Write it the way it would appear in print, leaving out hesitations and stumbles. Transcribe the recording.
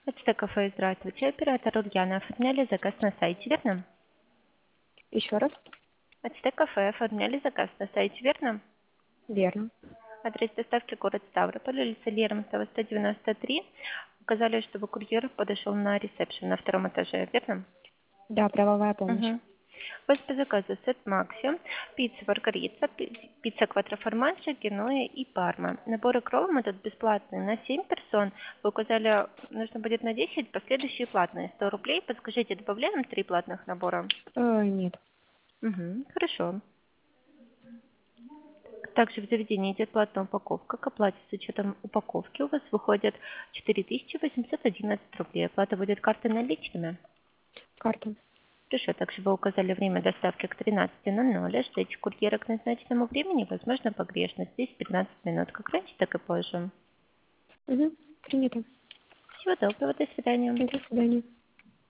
Это кафе, здравствуйте. Оператор Ульяна. Оформляли заказ на сайте, верно? Еще раз. Это кафе. Оформляли заказ на сайте, верно? Верно. Адрес доставки город Ставрополь, улица Лермонтова, 193. Указали, чтобы курьер подошел на ресепшн на втором этаже, верно? Да, правовая помощь. Угу. У вас по заказу сет Макси, пицца Маргарита, пицца квадроформанча, геноя и парма. Наборы кровом этот бесплатный на 7 персон. Вы указали, нужно будет на 10, последующие платные. 100 рублей. Подскажите, добавляем 3 платных набора? Нет. Угу, хорошо. Также в заведении идет платная упаковка. К оплате с учетом упаковки у вас выходит 4811 рублей. Оплата будет картой наличными. Карта. Хорошо, также вы указали время доставки к 13:00. Ждите курьера к назначенному времени. Возможно, погрешность. Здесь 15 минут. Как раньше, так и позже. Угу. Принято. Всего доброго. До свидания. До свидания.